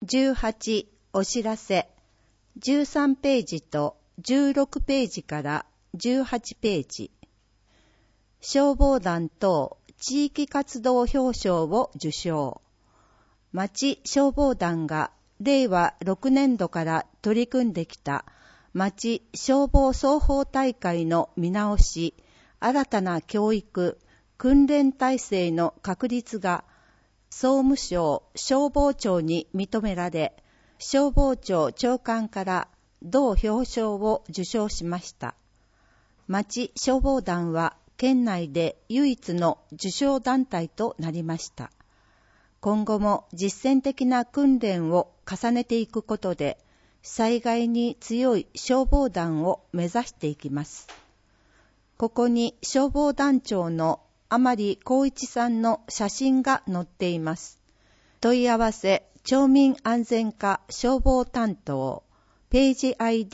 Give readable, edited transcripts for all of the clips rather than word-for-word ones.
18お知らせ13ページと16ページから18ページ。消防団等地域活動表彰を受賞。町消防団が令和6年度から取り組んできた町消防双方大会の見直し、新たな教育、訓練体制の確立が総務省消防庁に認められ、消防庁長官から同表彰を受賞しました。町消防団は県内で唯一の受賞団体となりました。今後も実践的な訓練を重ねていくことで、災害に強い消防団を目指していきます。ここに消防団長の甘利光一さんの写真が載っています。問い合わせ町民安全課消防担当ページ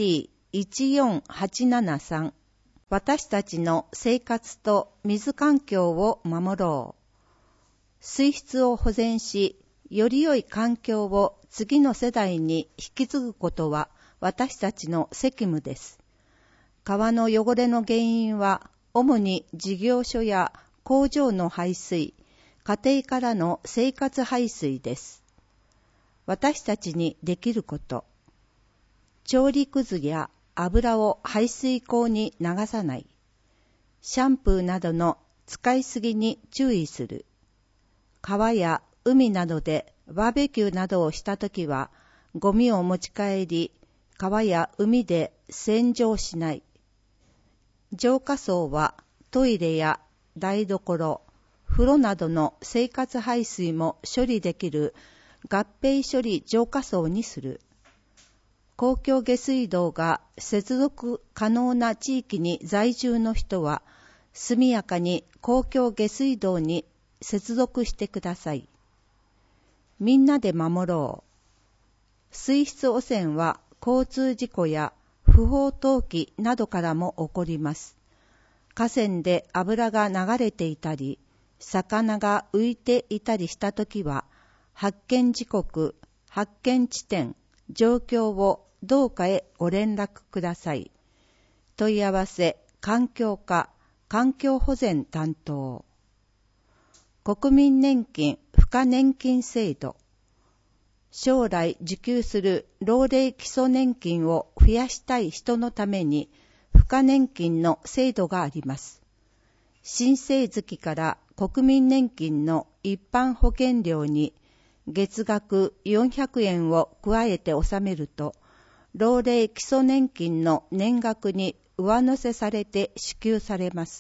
ID14873。 私たちの生活と水環境を守ろう。水質を保全し、より良い環境を次の世代に引き継ぐことは私たちの責務です。川の汚れの原因は主に事業所や工場の排水、家庭からの生活排水です。私たちにできること。調理くずや油を排水溝に流さない。シャンプーなどの使いすぎに注意する。川や海などでバーベキューなどをしたときは、ゴミを持ち帰り、川や海で洗浄しない。浄化槽はトイレや台所、風呂などの生活排水も処理できる合併処理浄化槽にする。公共下水道が接続可能な地域に在住の人は、速やかに公共下水道に接続してください。みんなで守ろう。水質汚染は交通事故や不法投棄などからも起こります。河川で油が流れていたり、魚が浮いていたりしたときは、発見時刻、発見地点、状況をどうかへご連絡ください。問い合わせ、環境課、環境保全担当。国民年金賦課年金制度。将来受給する老齢基礎年金を増やしたい人のために、賦課年金の制度があります。申請月から国民年金の一般保険料に月額400円を加えて納めると、老齢基礎年金の年額に上乗せされて支給されます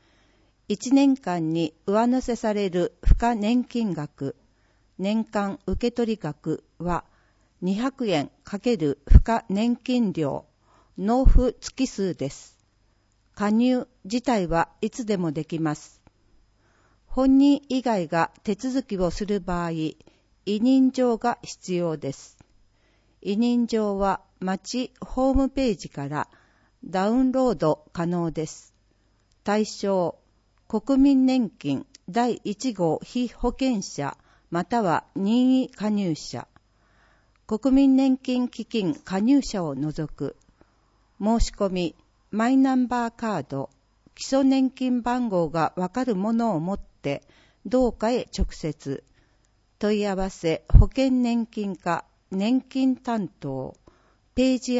。1年間に上乗せされる賦課年金額、年間受取額は200円×賦課年金料、納付月数です。加入自体はいつでもできます。本人以外が手続きをする場合、委任状が必要です。委任状は町ホームページからダウンロード可能です。対象、国民年金第1号被保険者または任意加入者、国民年金基金加入者を除く。申し込み、マイナンバーカード、基礎年金番号がわかるものを持って同課へ直接。問い合わせ保険年金課年金担当ページ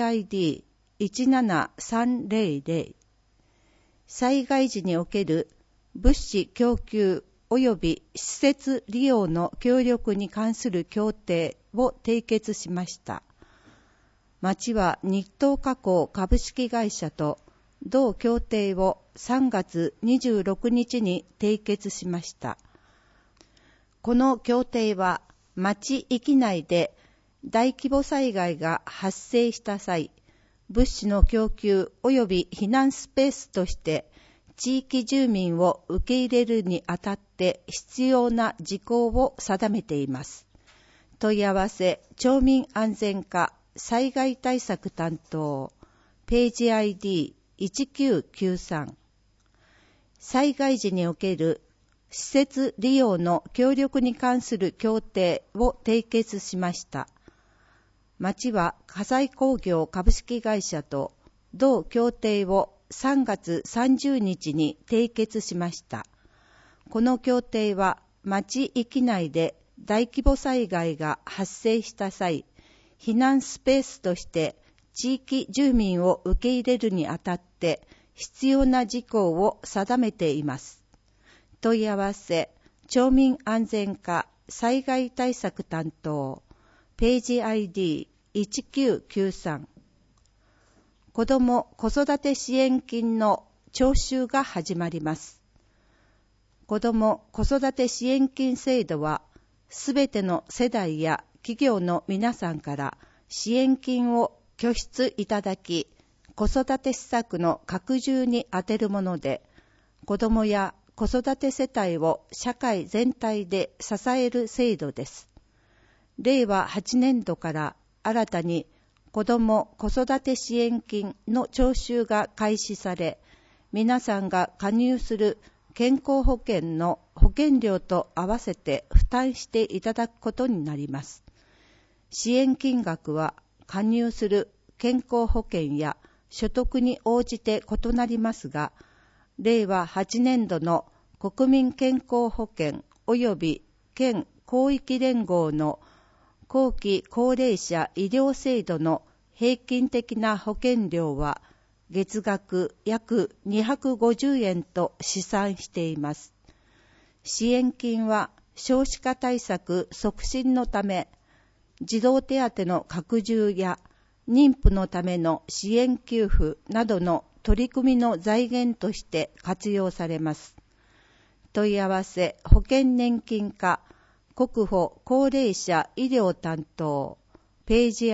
ID17300。 災害時における物資供給及び施設利用の協力に関する協定を締結しました。町は日東加工株式会社と同協定を3月26日に締結しました。この協定は町域内で大規模災害が発生した際、物資の供給及び避難スペースとして地域住民を受け入れるにあたって必要な事項を定めています。問い合わせ町民安全課災害対策担当ページ ID1993。 災害時における施設利用の協力に関する協定を締結しました。 町は火災工業株式会社と同協定を3月30日に締結しました。この協定は町域内で大規模災害が発生した際、避難スペースとして地域住民を受け入れるにあたって必要な事項を定めています。問い合わせ、町民安全課災害対策担当、ページ ID1993。子ども・子育て支援金の徴収が始まります。子ども・子育て支援金制度は、すべての世代や企業の皆さんから支援金を拠出いただき、子育て施策の拡充に充てるもので、子どもや子育て世帯を社会全体で支える制度です。令和8年度から新たに子ども・子育て支援金の徴収が開始され、皆さんが加入する健康保険の保険料と合わせて負担していただくことになります。支援金額は加入する健康保険や所得に応じて異なりますが、令和8年度の国民健康保険及び県広域連合の後期高齢者医療制度の平均的な保険料は月額約250円と試算しています。支援金は少子化対策促進のため、児童手当の拡充や妊婦のための支援給付などの取り組みの財源として活用されます。問い合わせ、保険年金課国保高齢者医療担当、ページ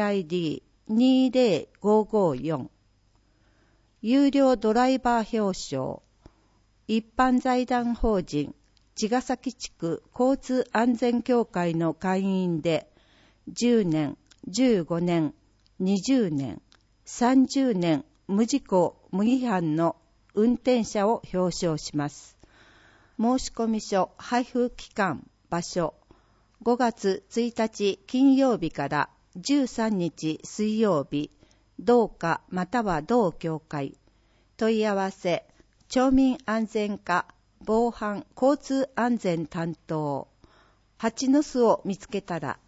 ID20554。有料ドライバー表彰、一般財団法人茅ヶ崎地区交通安全協会の会員で10年、15年、20年、30年無事故無違反の運転者を表彰します。申込書配布期間場所5月1日金曜日から13日水曜日、同課または同協会。問い合わせ、町民安全課防犯交通安全担当。蜂の巣を見つけたら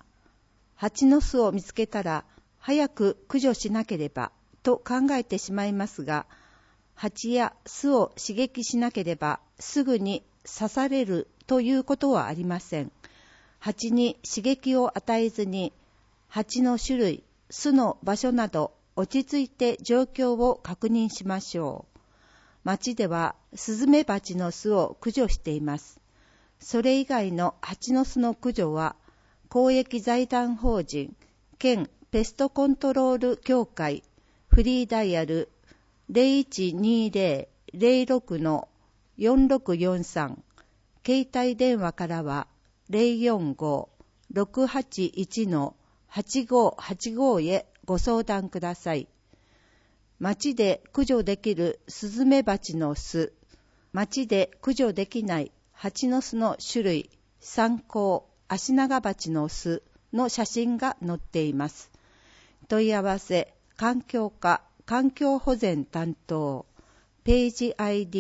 早く駆除しなければと考えてしまいますが、蜂や巣を刺激しなければすぐに刺されるということはありません。蜂に刺激を与えずに、蜂の種類、巣の場所など落ち着いて状況を確認しましょう。町ではスズメバチの巣を駆除しています。それ以外の蜂の巣の駆除は、公益財団法人県ペストコントロール協会フリーダイヤル 0120-06-4643 携帯電話からは 045-681-8585 へご相談ください。町で駆除できるスズメバチの巣、町で駆除できない蜂の巣の種類、参考、アシナガバチの巣の写真が載っています。問い合わせ、環境課環境保全担当、ページ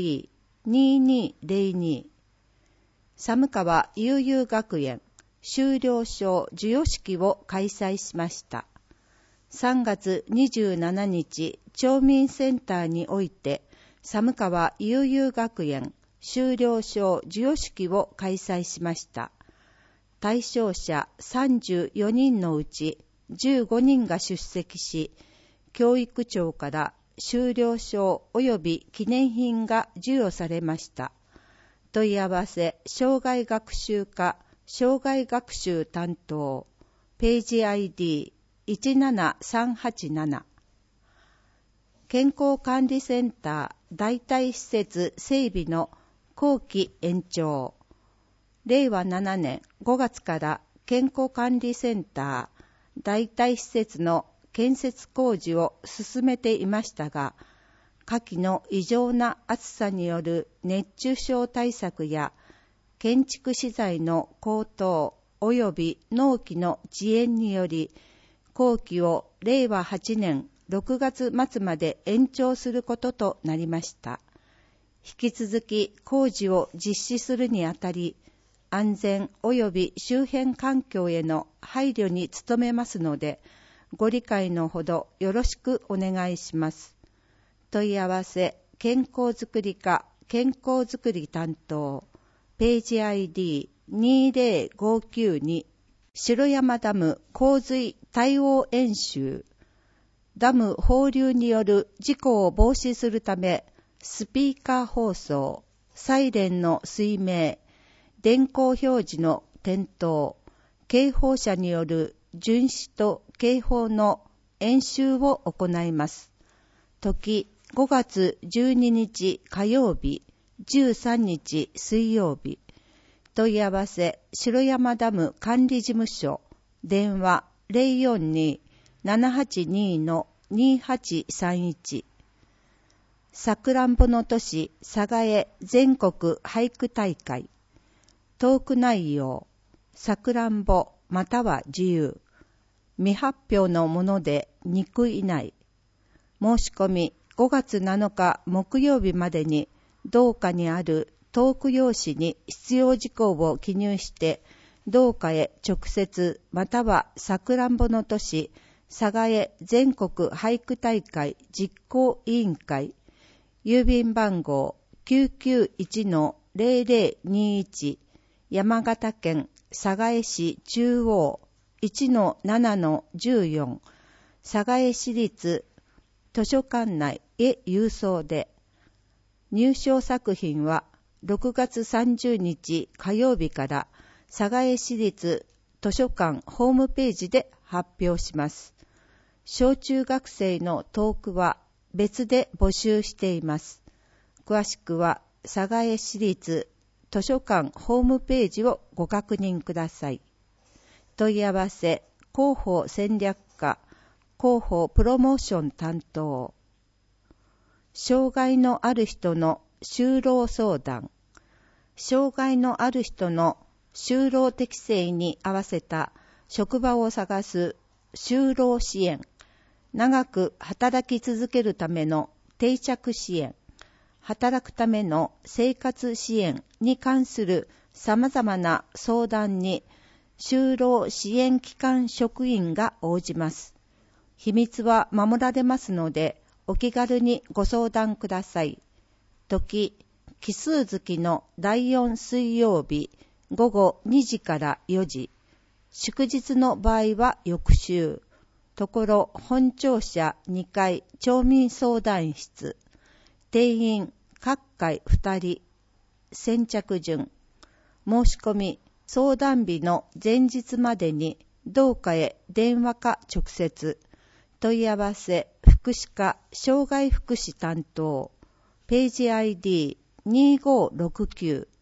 ID2202。寒川悠々学園修了証授与式を開催しました。3月27日、町民センターにおいて、寒川悠々学園修了証授与式を開催しました。対象者34人のうち15人が出席し、教育長から修了証及び記念品が授与されました。問い合わせ、障害学習課障害学習担当、ページ ID17387。健康管理センター代替施設整備の後期延長。令和7年5月から健康管理センター代替施設の建設工事を進めていましたが、夏季の異常な暑さによる熱中症対策や建築資材の高騰及び納期の遅延により、 工期を令和8年6月末まで延長することとなりました。引き続き工事を実施するにあたり、安全及び周辺環境への配慮に努めますので、ご理解のほどよろしくお願いします。問い合わせ、健康づくり課健康づくり担当、ページ ID2059 城山ダム洪水対応演習、ダム放流による事故を防止するため、スピーカー放送、サイレンの水明、電光表示の点灯、警報車による巡視と警報の演習を行います。時5月12日火曜日、13日水曜日。問い合わせ、城山ダム管理事務所、電話 042-782-2831。さくらんぼの都市、佐賀江全国俳句大会。トーク内容、さくらんぼまたは自由。未発表のもので憎いない。申し込み5月7日木曜日までに、同課にあるトーク用紙に必要事項を記入して、同課へ直接またはさくらんぼの都市、佐賀江全国俳句大会実行委員会、郵便番号 991-0021、山形県佐賀江市中央 1-7-14、佐賀江市立図書館内へ郵送で、入賞作品は6月30日火曜日から佐賀江市立図書館ホームページで発表します。小中学生のトークは別で募集しています。詳しくは佐賀江市立図書館ホームページをご確認ください。問い合わせ、広報戦略課広報プロモーション担当。障害のある人の就労相談。障害のある人の就労適性に合わせた職場を探す就労支援、長く働き続けるための定着支援、働くための生活支援に関する様々な相談に就労支援機関職員が応じます。秘密は守られますので、お気軽にご相談ください。時、奇数月の第4水曜日午後2時から4時。祝日の場合は翌週。ところ本庁舎2階町民相談室。定員各回2人。先着順。申し込み、相談日の前日までに同課へ電話か直接。問い合わせ、福祉課障害福祉担当。ページ ID2569